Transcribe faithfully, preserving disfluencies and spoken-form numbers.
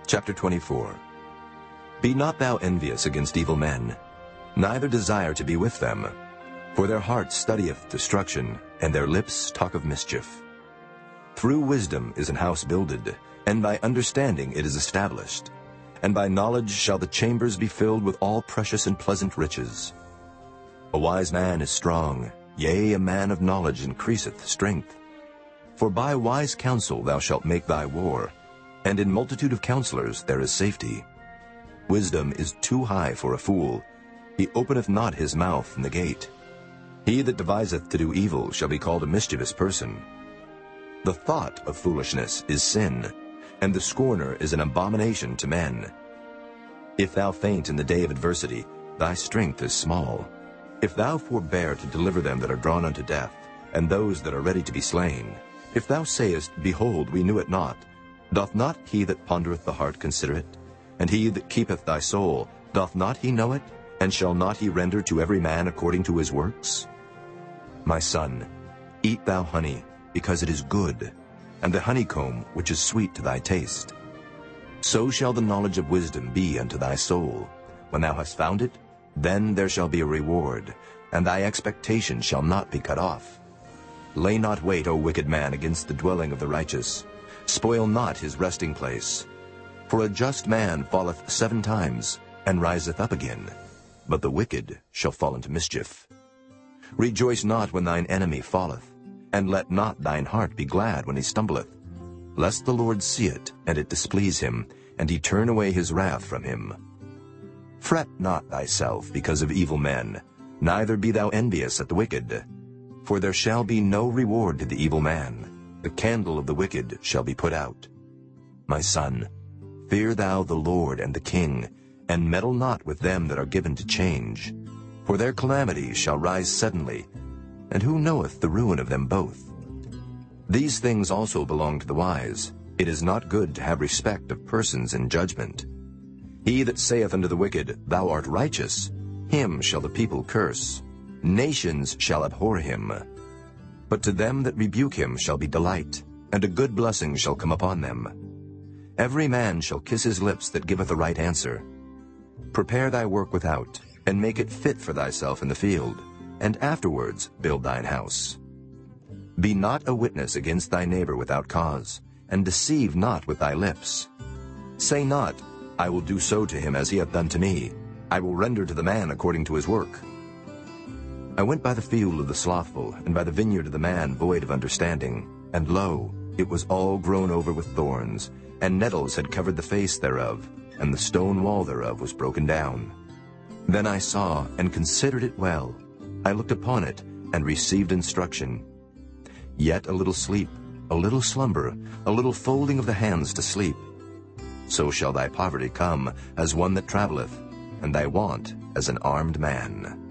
Chapter twenty-four. Be not thou envious against evil men, neither desire to be with them. For their heart studieth destruction, and their lips talk of mischief. Through wisdom is an house builded, and by understanding it is established. And by knowledge shall the chambers be filled with all precious and pleasant riches. A wise man is strong, yea, a man of knowledge increaseth strength. For by wise counsel thou shalt make thy war, and in multitude of counselors there is safety. Wisdom is too high for a fool. He openeth not his mouth in the gate. He that deviseth to do evil shall be called a mischievous person. The thought of foolishness is sin, and the scorner is an abomination to men. If thou faint in the day of adversity, thy strength is small. If thou forbear to deliver them that are drawn unto death, and those that are ready to be slain, if thou sayest, Behold, we knew it not, doth not he that pondereth the heart consider it? And he that keepeth thy soul, doth not he know it? And shall not he render to every man according to his works? My son, eat thou honey, because it is good, and the honeycomb which is sweet to thy taste. So shall the knowledge of wisdom be unto thy soul. When thou hast found it, then there shall be a reward, and thy expectation shall not be cut off. Lay not wait, O wicked man, against the dwelling of the righteous. Spoil not his resting place. For a just man falleth seven times, and riseth up again, but the wicked shall fall into mischief. Rejoice not when thine enemy falleth, and let not thine heart be glad when he stumbleth, lest the Lord see it, and it displease him, and he turn away his wrath from him. Fret not thyself because of evil men, neither be thou envious at the wicked. For there shall be no reward to the evil man. The candle of the wicked shall be put out. My son, fear thou the Lord and the king, and meddle not with them that are given to change. For their calamities shall rise suddenly, and who knoweth the ruin of them both? These things also belong to the wise. It is not good to have respect of persons in judgment. He that saith unto the wicked, Thou art righteous, him shall the people curse. Nations shall abhor him. But to them that rebuke him shall be delight, and a good blessing shall come upon them. Every man shall kiss his lips that giveth a right answer. Prepare thy work without, and make it fit for thyself in the field, and afterwards build thine house. Be not a witness against thy neighbor without cause, and deceive not with thy lips. Say not, I will do so to him as he hath done to me. I will render to the man according to his work. I went by the field of the slothful, and by the vineyard of the man void of understanding. And lo, it was all grown over with thorns, and nettles had covered the face thereof, and the stone wall thereof was broken down. Then I saw and considered it well. I looked upon it, and received instruction. Yet a little sleep, a little slumber, a little folding of the hands to sleep. So shall thy poverty come as one that travelleth, and thy want as an armed man.